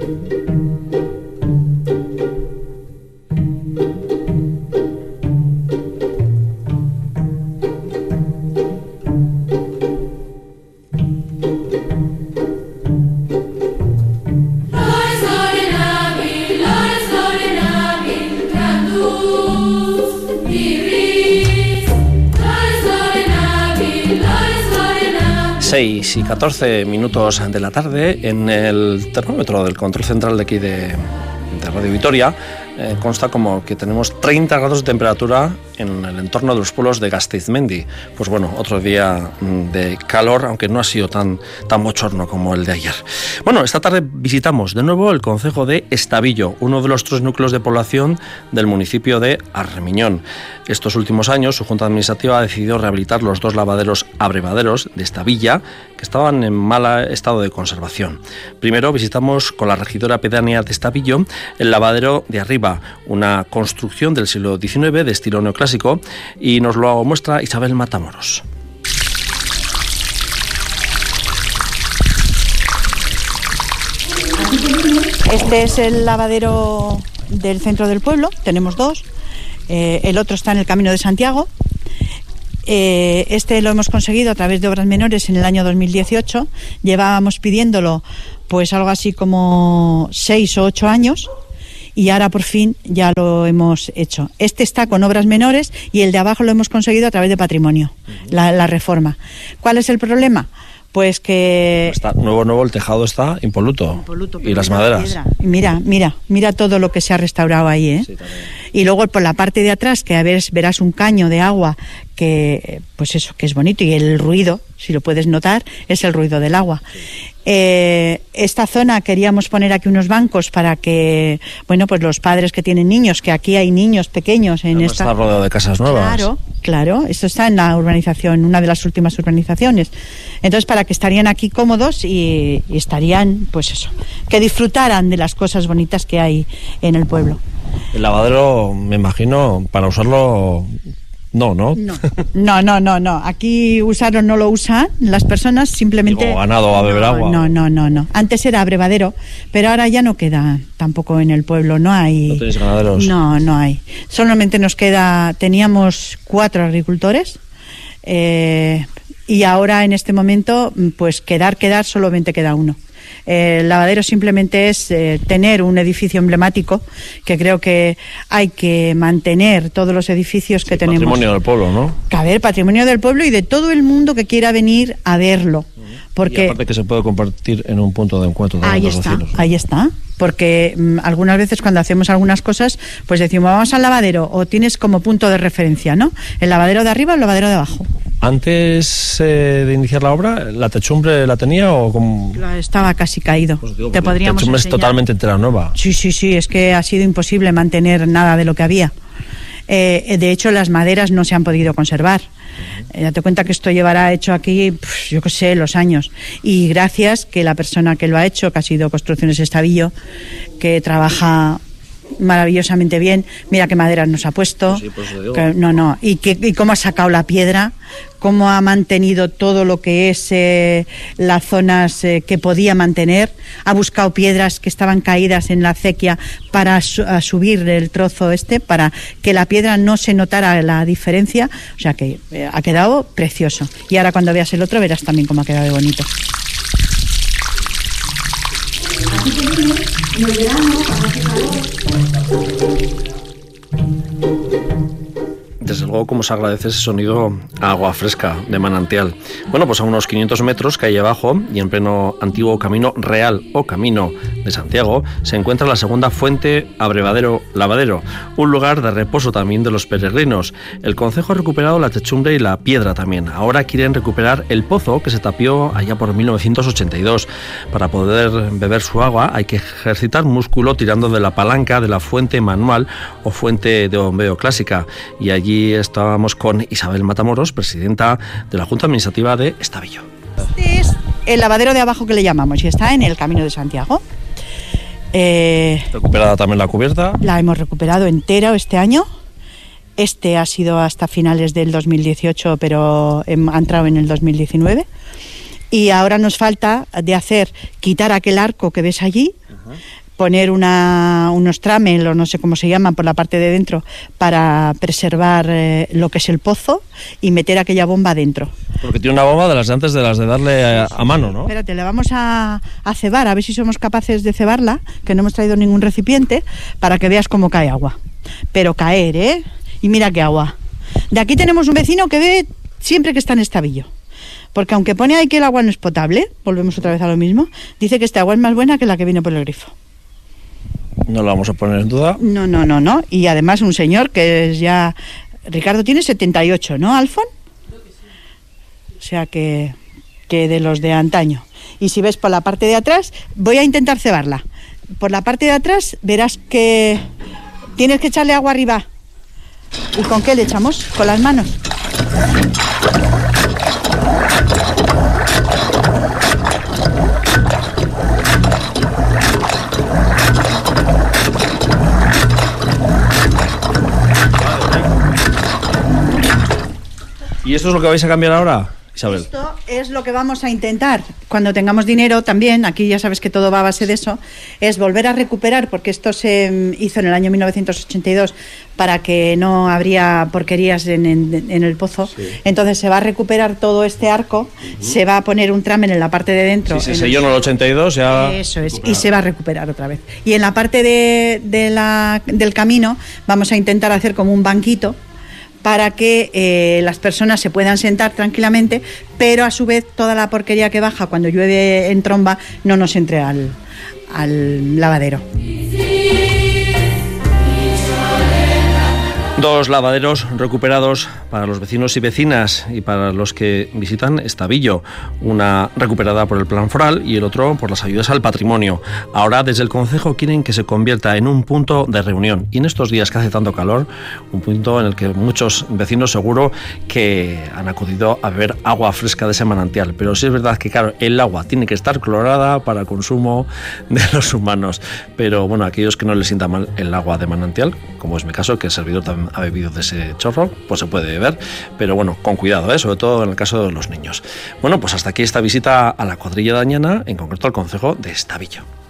Y 14 minutos de la tarde. En el termómetro del control central de aquí de Radio Vitoria consta como que tenemos 30 grados de temperatura en el entorno de los pueblos de Gasteizmendi. Pues bueno, otro día de calor, aunque no ha sido tan bochorno como el de ayer. Bueno, esta tarde visitamos de nuevo el concejo de Estavillo, uno de los 3 núcleos de población del municipio de Arremiñón. Estos últimos años, su Junta Administrativa ha decidido rehabilitar los 2 lavaderos abrevaderos de esta villa, que estaban en mal estado de conservación. Primero visitamos con la regidora pedánea de Estavillo el lavadero de Arriba, una construcción del siglo XIX de estilo neoclásico, y nos lo muestra Isabel Matamoros. Este es el lavadero del centro del pueblo, tenemos 2. El otro está en el Camino de Santiago. Este lo hemos conseguido a través de obras menores en el año 2018. Llevábamos pidiéndolo pues algo así como 6 o 8 años. Y ahora por fin ya lo hemos hecho. Este está con obras menores y el de abajo lo hemos conseguido a través de patrimonio, la reforma. ¿Cuál es el problema? Pues que... Está nuevo, el tejado está impoluto y las maderas. Mira todo lo que se ha restaurado ahí, ¿eh? Sí, y luego por la parte de atrás, que a veces verás un caño de agua que, pues eso, que es bonito, y el ruido, si lo puedes notar, es el ruido del agua. Sí. Esta zona queríamos poner aquí unos bancos para que, bueno, pues los padres que tienen niños, que aquí hay niños pequeños en esta... Está rodeado de casas nuevas. Claro, esto está en la urbanización, una de las últimas urbanizaciones. Entonces, para que estarían aquí cómodos y estarían, pues eso, que disfrutaran de las cosas bonitas que hay en el pueblo. El lavadero, me imagino, para usarlo... No. Aquí usarlo no lo usan las personas, simplemente... Digo, ganado a beber agua. No. Antes era abrevadero, pero ahora ya no queda tampoco en el pueblo, no hay... ¿No tenéis ganaderos? No hay. Solamente teníamos 4 agricultores, y ahora en este momento, pues quedar, solamente queda 1. El lavadero simplemente es tener un edificio emblemático, que creo que hay que mantener todos los edificios que tenemos. Patrimonio del pueblo, ¿no? A ver, patrimonio del pueblo y de todo el mundo que quiera venir a verlo. Porque... Y aparte que se puede compartir en un punto de encuentro de los vecinos. Ahí está. Porque algunas veces cuando hacemos algunas cosas, pues decimos, vamos al lavadero, o tienes como punto de referencia, ¿no? El lavadero de arriba o el lavadero de abajo. Antes de iniciar la obra, ¿la techumbre la tenía o como...? Estaba casi caído. Pues digo, te podríamos enseñar. La techumbre es totalmente entera nueva. Sí, es que ha sido imposible mantener nada de lo que había. De hecho, las maderas no se han podido conservar. Date cuenta que esto llevará hecho aquí, yo qué sé, los años. Y gracias que la persona que lo ha hecho, que ha sido Construcciones Estavillo, que trabaja maravillosamente bien, mira qué maderas nos ha puesto, y cómo ha sacado la piedra, cómo ha mantenido todo lo que es las zonas que podía mantener, ha buscado piedras que estaban caídas en la acequia para subir el trozo para que la piedra no se notara la diferencia, o sea que ha quedado precioso. Y ahora cuando veas el otro verás también cómo ha quedado de bonito. Desde luego, cómo se agradece ese sonido a agua fresca de manantial. Bueno, pues a unos 500 metros calle abajo y en pleno antiguo Camino Real o Camino de Santiago se encuentra la segunda fuente abrevadero-lavadero, un lugar de reposo también de los peregrinos. El concejo ha recuperado la techumbre y la piedra también. Ahora quieren recuperar el pozo que se tapió allá por 1982. Para poder beber su agua hay que ejercitar músculo tirando de la palanca de la fuente manual o fuente de bombeo clásica. Y allí estábamos con Isabel Matamoros, presidenta de la Junta Administrativa de Estavillo. Este es el lavadero de abajo que le llamamos y está en el Camino de Santiago. ¿Recuperada también la cubierta? La hemos recuperado entera este año. Este ha sido hasta finales del 2018, pero ha entrado en el 2019. Y ahora nos falta quitar aquel arco que ves allí, poner unos tramel o no sé cómo se llaman por la parte de dentro para preservar lo que es el pozo y meter aquella bomba dentro. Porque tiene una bomba de las de antes de las de darle a mano, ¿no? Espérate, le vamos a cebar, a ver si somos capaces de cebarla, que no hemos traído ningún recipiente, para que veas cómo cae agua. Pero caer, ¿eh? Y mira qué agua. De aquí tenemos un vecino que bebe siempre que está en Estavillo. Porque aunque pone ahí que el agua no es potable, volvemos otra vez a lo mismo, dice que esta agua es más buena que la que viene por el grifo. No lo vamos a poner en duda. No. Y además un señor que es ya... Ricardo tiene 78, ¿no, Alfon? Creo que sí. O sea que de los de antaño. Y si ves por la parte de atrás, voy a intentar cebarla. Por la parte de atrás verás que tienes que echarle agua arriba. ¿Y con qué le echamos? Con las manos. ¿Y esto es lo que vais a cambiar ahora, Isabel? Esto es lo que vamos a intentar, cuando tengamos dinero también, aquí ya sabes que todo va a base de eso, es volver a recuperar, porque esto se hizo en el año 1982 para que no habría porquerías en el pozo, sí. Entonces se va a recuperar todo este arco, se va a poner un tramel en la parte de dentro. Sí, se selló en el 82 ya... Eso es, y se va a recuperar otra vez. Y en la parte del camino vamos a intentar hacer como un banquito, para que las personas se puedan sentar tranquilamente, pero a su vez toda la porquería que baja cuando llueve en tromba no nos entre al lavadero. 2 lavaderos recuperados para los vecinos y vecinas y para los que visitan Estavillo, una recuperada por el Plan Foral y el otro por las ayudas al patrimonio. Ahora desde el concejo quieren que se convierta en un punto de reunión y en estos días que hace tanto calor, un punto en el que muchos vecinos seguro que han acudido a beber agua fresca de ese manantial, pero sí es verdad que claro, el agua tiene que estar clorada para el consumo de los humanos, pero bueno, aquellos que no les sienta mal el agua de manantial, como es mi caso, que el servidor también ha bebido de ese chorro, pues se puede beber, pero bueno, con cuidado, sobre todo en el caso de los niños. Bueno, pues hasta aquí esta visita a la cuadrilla de Añana, en concreto al concejo de Estavillo.